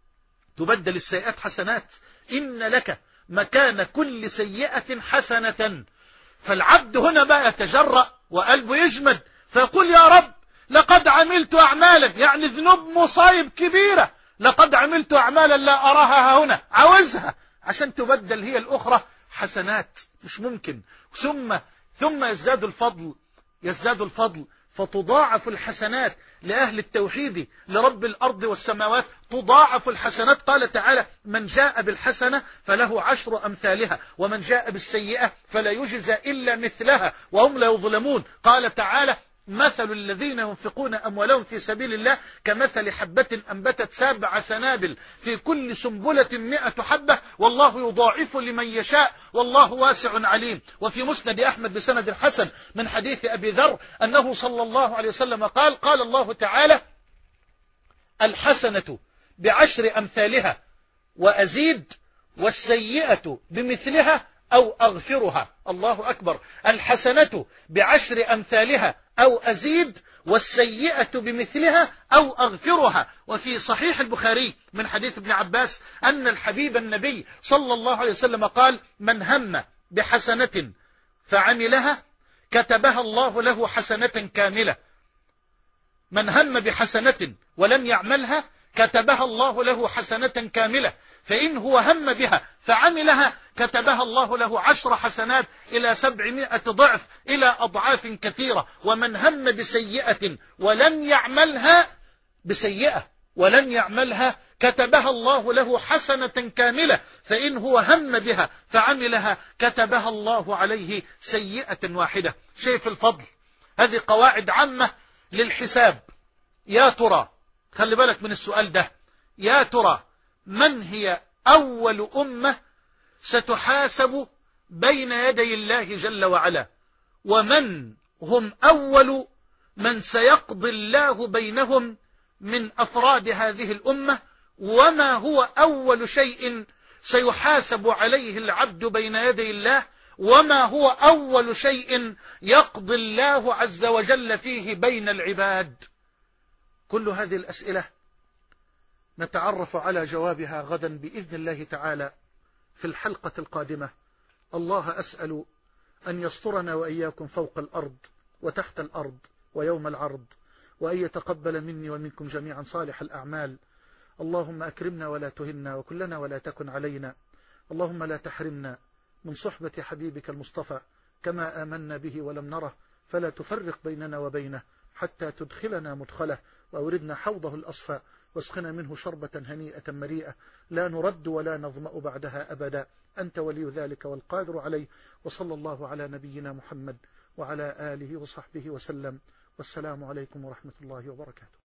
تبدل السيئات حسنات. إن لك مكان كل سيئة حسنة. فالعبد هنا بقى يتجرأ وقلبه يجمد فيقول يا رب لقد عملت أعمالا، يعني ذنوب مصايب كبيرة، لقد عملت أعمالا لا أراها هنا، عاوزها عشان تبدل هي الأخرى حسنات. مش ممكن. ثم ثم يزداد الفضل، يزداد الفضل فتضاعف الحسنات لأهل التوحيد لرب الأرض والسماوات، تضاعف الحسنات. قال تعالى من جاء بالحسنة فله عشر أمثالها ومن جاء بالسيئة فلا يجزى إلا مثلها وهم لا يظلمون. قال تعالى مثل الذين ينفقون أموالهم في سبيل الله كمثل حبة أنبتت سبع سنابل في كل سنبلة مئة حبة والله يضاعف لمن يشاء والله واسع عليم. وفي مسند أحمد بسند حسن من حديث أبي ذر أنه صلى الله عليه وسلم قال قال الله تعالى الحسنة بعشر أمثالها وأزيد والسيئة بمثلها أو أغفرها. الله أكبر. الحسنة بعشر أمثالها أو أزيد والسيئة بمثلها أو أغفرها. وفي صحيح البخاري من حديث ابن عباس أن الحبيب النبي صلى الله عليه وسلم قال من هم بحسنة فعملها كتبها الله له حسنة كاملة. من هم بحسنة ولم يعملها كتبها الله له حسنة كاملة، فإن هو هم بها فعملها كتبها الله له عشر حسنات إلى سبعمائة ضعف إلى أضعاف كثيرة. ومن هم بسيئة ولم يعملها بسيئة ولم يعملها كتبها الله له حسنة كاملة، فإن هو هم بها فعملها كتبها الله عليه سيئة واحدة. شايف الفضل؟ هذه قواعد عامة للحساب. يا ترى، خلي بالك من السؤال ده، يا ترى من هي أول أمة ستحاسب بين يدي الله جل وعلا، ومن هم أول من سيقضي الله بينهم من أفراد هذه الأمة، وما هو أول شيء سيحاسب عليه العبد بين يدي الله، وما هو أول شيء يقضي الله عز وجل فيه بين العباد؟ كل هذه الأسئلة نتعرف على جوابها غدا بإذن الله تعالى في الحلقة القادمة. الله أسأل أن يسترنا وإياكم فوق الأرض وتحت الأرض ويوم العرض، وأن يتقبل مني ومنكم جميعا صالح الأعمال. اللهم أكرمنا ولا تهنا، وكلنا ولا تكن علينا. اللهم لا تحرمنا من صحبة حبيبك المصطفى كما آمنا به ولم نره، فلا تفرق بيننا وبينه حتى تدخلنا مدخله وأوردنا حوضه الأصفى، واسقنا منه شربة هنيئة مريئة لا نرد ولا نظمأ بعدها أبدا. أنت ولي ذلك والقادر عليه. وصلى الله على نبينا محمد وعلى آله وصحبه وسلم، والسلام عليكم ورحمة الله وبركاته.